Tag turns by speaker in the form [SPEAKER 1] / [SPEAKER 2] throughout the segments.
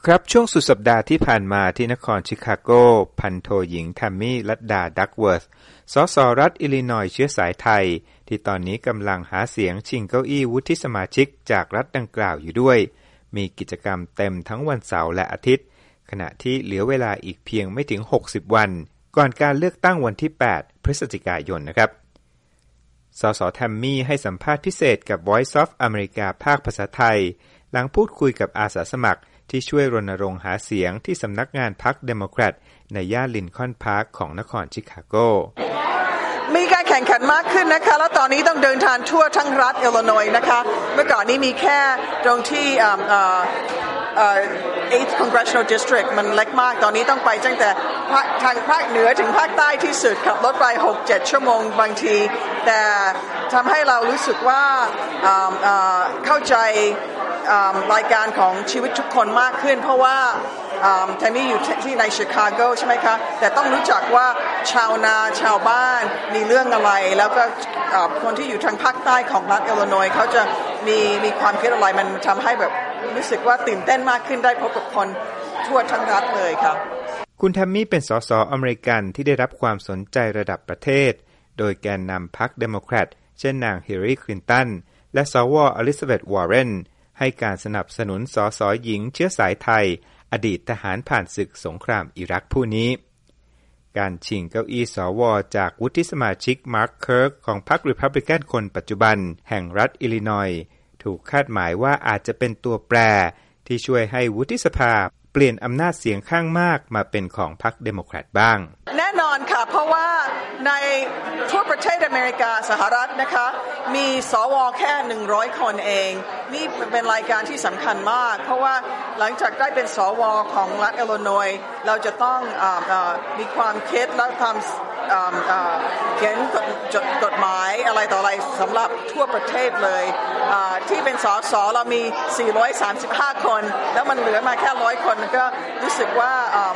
[SPEAKER 1] ครับช่วงสุดสัปดาห์ที่ผ่านมาที่นครชิคาโกพันโทหญิงแทมมี่ลัดดาดักเวิร์ธสสรัฐอิลลินอยส์เชื้อสายไทยที่ตอนนี้กำลังหาเสียงชิงเก้าอี้วุฒิสมาชิกจากรัฐดังกล่าวอยู่ด้วยมีกิจกรรมเต็มทั้งวันเสาร์และอาทิตย์ขณะที่เหลือเวลาอีกเพียงไม่ถึง60วันก่อนการเลือกตั้งวันที่8พฤศจิกายนนะครับสสแทมมี่ให้สัมภาษณ์พิเศษกับ Voice of America ภาคภาษาไทยหลังพูดคุยกับอาสาสมัครที่ช่วยรณรงค์หาเสียงที่สำนักงานพรรคเดโมแครตในย่านลินคอล์นพาร์คของนครชิคาโก
[SPEAKER 2] มีการแข่งขันมากขึ้นนะคะแล้วตอนนี้ต้องเดินทางทั่วทั้งรัฐอิลลินอยส์นะคะเมื่อก่อนนี้มีแค่ตรงที่8th Congressional District มันเล็กมากตอนนี้ต้องไปตั้งแต่ทางภาคเหนือถึงภาคใต้ที่สุดขับรถไป 6-7 ชั่วโมงบางทีแต่ทำให้เรารู้สึกว่าเข้าใจรายการของชีวิตทุกคนมากขึ้นเพราะว่าแทนนี่อยู่ที่ในชิคาโกใช่ไหมคะแต่ต้องรู้จักว่าชาวนาชาวบ้านมีเรื่องอะไรแล้วก็คนที่อยู่ทางภาคใต้ของรัฐอิลลินอยส์เขาจะมีความคิดอะไรมันทำให้แบบรู้สึกว่าตื่นเต้นมากขึ้นได้พบกับคนทั่วทั้งรัฐเลยค่ะ
[SPEAKER 1] คุณแทมมี่เป็นสสอเมริกันที่ได้รับความสนใจระดับประเทศโดยแกนนำพรรคเดโมแครตเช่นนางฮิลลารีคลินตันและสวอลิซาเบธวอร์เรนให้การสนับสนุนสสหญิงเชื้อสายไทยอดีตทหารผ่านศึกสงครามอิรักผู้นี้การชิงเก้าอี้สวจากวุฒิสมาชิกมาร์คเคิร์กของพรรครีพับลิกันคนปัจจุบันแห่งรัฐอิลลินอยส์ถูกคาดหมายว่าอาจจะเป็นตัวแปรที่ช่วยให้วุฒิสภาเปลี่ยนอำนาจเสียงข้างมากมาเป็นของพรรคเดโมแครตบ้าง
[SPEAKER 2] แน่นอนค่ะเพราะว่าในทั่วประเทศอเมริกาสหรัฐนะคะมีสวแค่100คนเองนี่เป็นรายการที่สำคัญมากเพราะว่าหลังจากได้เป็นสวของรัฐอิลลินอยส์เราจะต้องมีความคิดและความเขียนกฎหมายอะไรต่ออะไรสำหรับทั่วประเทศเลยที่เป็นสสเรามี435คนแล้วมันเหลือมาแค่100คนก็รู้สึกว่า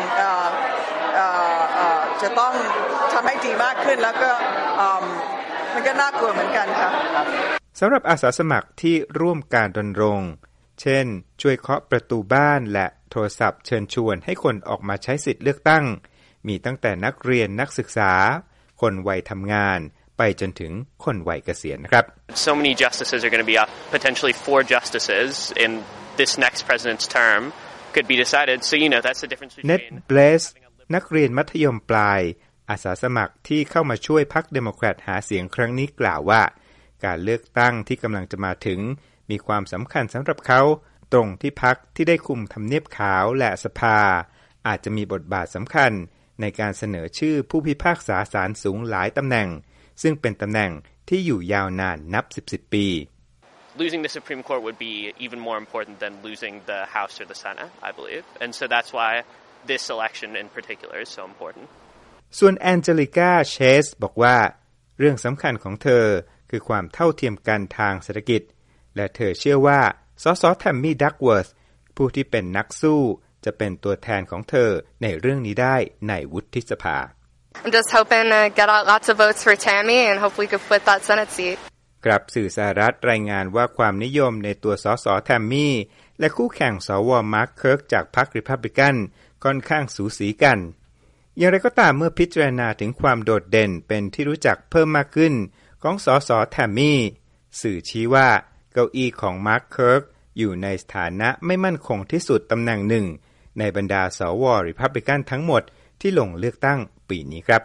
[SPEAKER 2] จะต้องทำให้ดีมากขึ้นแล้วก็มันก็น่ากลัวเหมือนกันค่ะ
[SPEAKER 1] สำหรับอาสาสมัครที่ร่วมการรณรงค์เช่นช่วยเคาะประตูบ้านและโทรศัพท์เชิญชวนให้คนออกมาใช้สิทธิ์เลือกตั้งมีตั้งแต่นักเรียนนักศึกษาคนวัยทำงานไปจนถึงคนวัยเกษียณนะครับ
[SPEAKER 3] So many justices are going to be up potentially 4 justices in this next president's term could be decided so that's the difference between
[SPEAKER 1] Ned Blaze นักเรียนมัธยมปลายอาสาสมัครที่เข้ามาช่วยพรรคเดโมแครตหาเสียงครั้งนี้กล่าวว่าการเลือกตั้งที่กำลังจะมาถึงมีความสำคัญสำหรับเขาตรงที่พรรคที่ได้คุมทำเนียบขาวและสภาอาจจะมีบทบาทสำคัญในการเสนอชื่อผู้พิพากษาศาลสูงหลายตำแหน่งซึ่งเป็นตำแหน่งที่อยู่ยาวนานนับ10 ปี
[SPEAKER 3] Losing the Supreme Court would be even more important than losing the House or the Senate, I believe. And so that's why this election in particular is so important.
[SPEAKER 1] ส่วนแอนเจลิกาเชสบอกว่าเรื่องสำคัญของเธอคือความเท่าเทียมกันทางเศรษฐกิจและเธอเชื่อว่าสสแทมมี่ดักเวิร์ธผู้ที่เป็นนักสู้จะเป็นตัวแทนของเธอในเรื่องนี้ได้ในวุฒิสภา
[SPEAKER 4] I'm just hoping to get out lots of votes for Tammy and hopefully we can flip that Senate seat.
[SPEAKER 1] กลับสื่อสหรัฐรายงานว่าความนิยมในตัวสสแทมมี่และคู่แข่งสวมาร์คเคิร์กจากพรรครีพับลิกันค่อนข้างสูสีกันอย่างไรก็ตามเมื่อพิจารณาถึงความโดดเด่นเป็นที่รู้จักเพิ่มมากขึ้นของสสแทมมี่สื่อชี้ว่าเก้าอี้ของมาร์คเคิร์กอยู่ในสถานะไม่มั่นคงที่สุดตำแหน่งหนึ่งในบรรดาสวรีพับลิกันทั้งหมดที่ลงเลือกตั้งปีนี้ครับ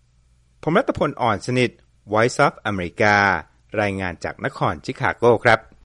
[SPEAKER 1] ผมรัตพล อ่อนสนิท Voice of America รายงานจากนครชิคาโกครับ